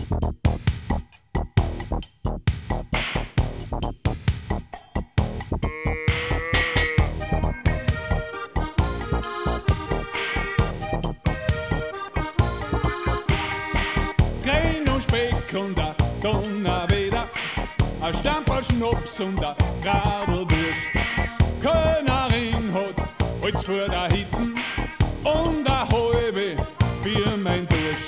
Und a Donnerwetter, a Stamperl Schnups und a Radlwurst. Kölnerin hat Holz vor der Hitten und a halbe für mein Durst.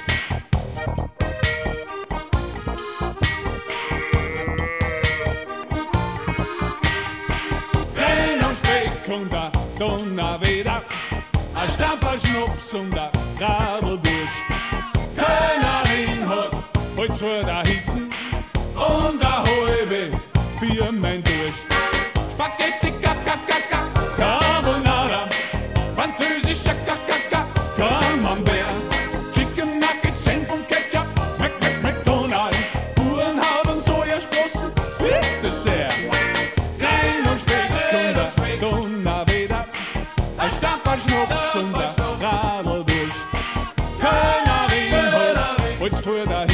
Rein am Speck und a Donnerwetter, a Stamperl Schnups und a Radlwurst. Kölnerin hat Holz vor der Hitten und a halbe für mein Durst. Spaghetti, Carbonara, französischer Camembert, Chicken Nuggets, Senf und Ketchup, McDonald's, Hurenhaut und Sojasprossen, bitte sehr. Rein und Speck und a Donnerwetter, a Stamperl Schnups und a Radlwurst. Kölnerin hat Holz vor der